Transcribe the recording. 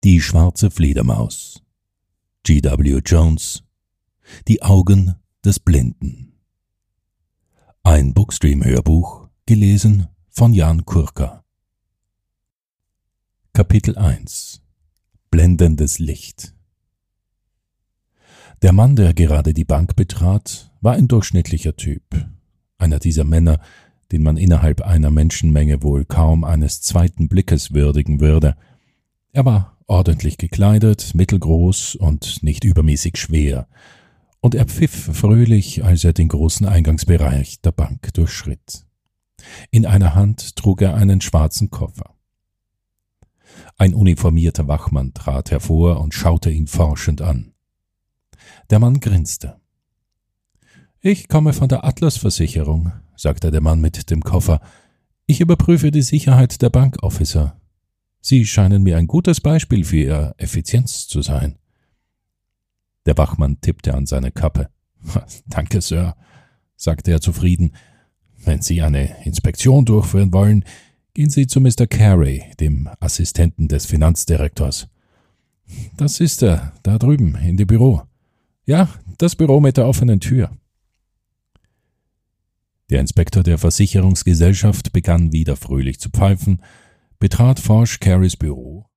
Die schwarze Fledermaus. G.W. Jones. Die Augen des Blinden. Ein Bookstream-Hörbuch, gelesen von Jan Kurka. Kapitel 1. Blendendes Licht. Der Mann, der gerade die Bank betrat, war ein durchschnittlicher Typ. Einer dieser Männer, den man innerhalb einer Menschenmenge wohl kaum eines zweiten Blickes würdigen würde. Er war ordentlich gekleidet, mittelgroß und nicht übermäßig schwer, und er pfiff fröhlich, als er den großen Eingangsbereich der Bank durchschritt. In einer Hand trug er einen schwarzen Koffer. Ein uniformierter Wachmann trat hervor und schaute ihn forschend an. Der Mann grinste. »Ich komme von der Atlas-Versicherung«, sagte der Mann mit dem Koffer. »Ich überprüfe die Sicherheit der Bankofficer. Sie scheinen mir ein gutes Beispiel für Ihre Effizienz zu sein.« Der Wachmann tippte an seine Kappe. »Danke, Sir«, sagte er zufrieden. »Wenn Sie eine Inspektion durchführen wollen, gehen Sie zu Mr. Carey, dem Assistenten des Finanzdirektors.« »Das ist er, da drüben, in dem Büro.« »Ja, das Büro mit der offenen Tür.« Der Inspektor der Versicherungsgesellschaft begann wieder fröhlich zu pfeifen, betrat forsch Careys Büro